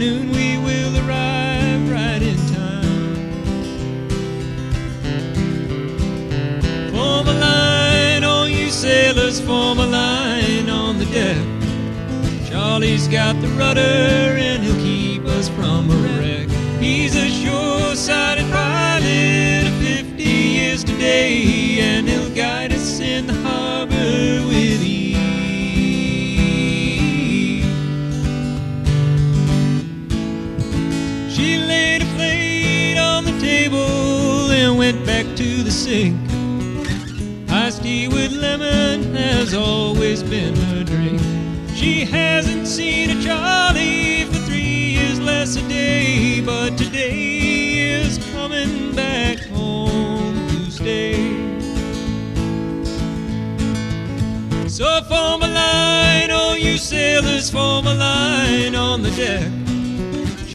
noon we will arrive right in time. Form a line, all you sailors, form a line on the deck. Charlie's got the rudder and he'll keep us from a wreck. He's a sure-sighted pilot of 50 years today, and he'll guide us in the harbor with ease. She laid a plate on the table and went back to the sink. Iced tea with lemon has always been her drink. She hasn't seen a Charlie for 3 years less a day, but today is coming back home to stay. So form a line, oh you sailors, form a line on the deck.